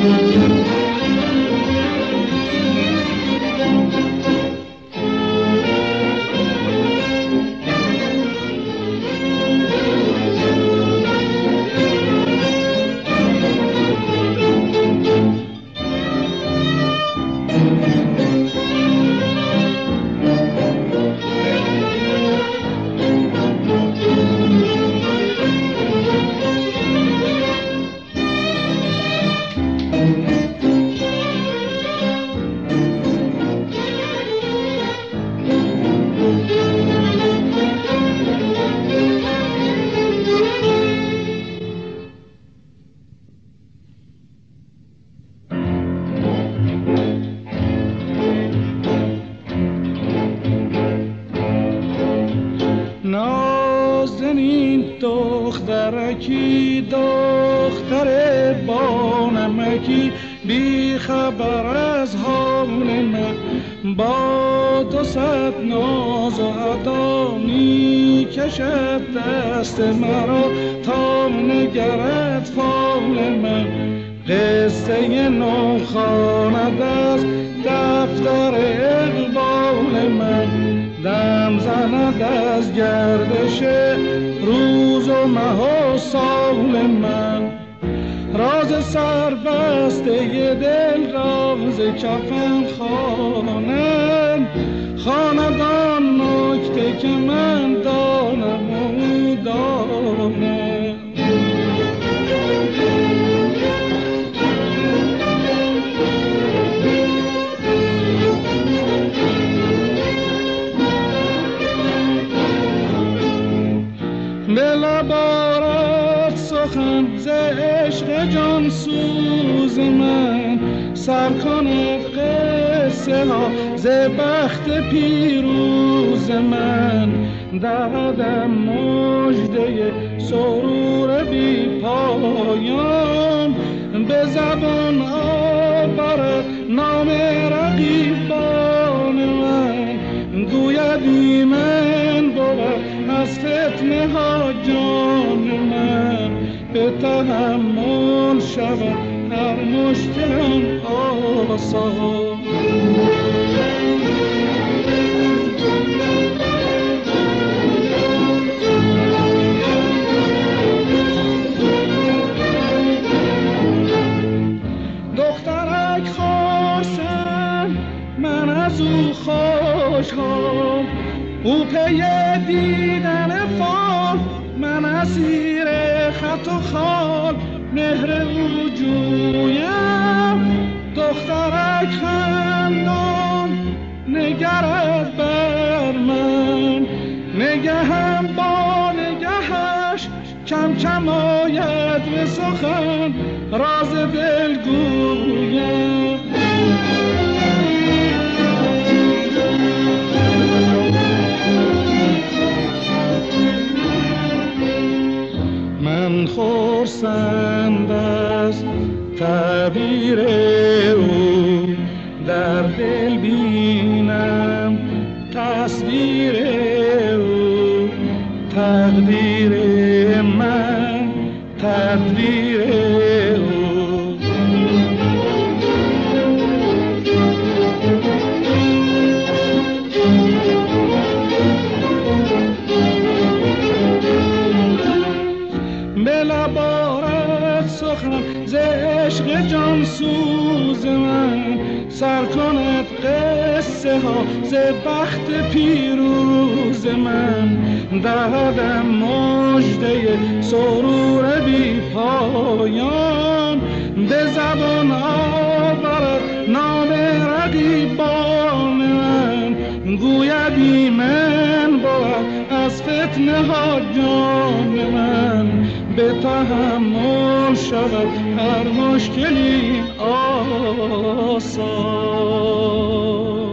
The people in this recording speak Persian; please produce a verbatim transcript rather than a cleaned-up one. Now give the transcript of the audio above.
نازنین دخترکی دختر بانمکی بی خبر از حال من با دو صد ناز و ادا می کشد دست مرا تا نگرد فال من قصه نو خواند از دفتر اقبال من دم زند از گردش روز و ماه و سال من راز سربسته دل راز کفن خوانند خواند آن نکته که من دانم و او داند به لبارت سخن ز عشق جان سوز من سر کند قصه ها ز بخت پیروز من دهدم مژده سرور بی پایان به زبان آورد نام رقیبان من گوید ایمن بود از فتنه ها جان من به تحمل شود هر مشکلم آسان دخترک خواستم من از او خوشحال او پی دیدن فال من اسیر خط و خال مهر او جویم دخترک خندان نگرد بر من نگهم با نگهش کم کم آید به سخن راز دل گویم من خرسند از تعبیر او در دل بینم تصویر او تقدیر من تدبیر او به لبارت سخن ز عشق جان سوز من سر کند قصه ها ز بخت پیروز من دهدم مژده سرور بی پایان به زبان آورد نام رقیبان من گوید ایمن بود از فتنه ها جان من به تحمل شود هر مشکلی آسان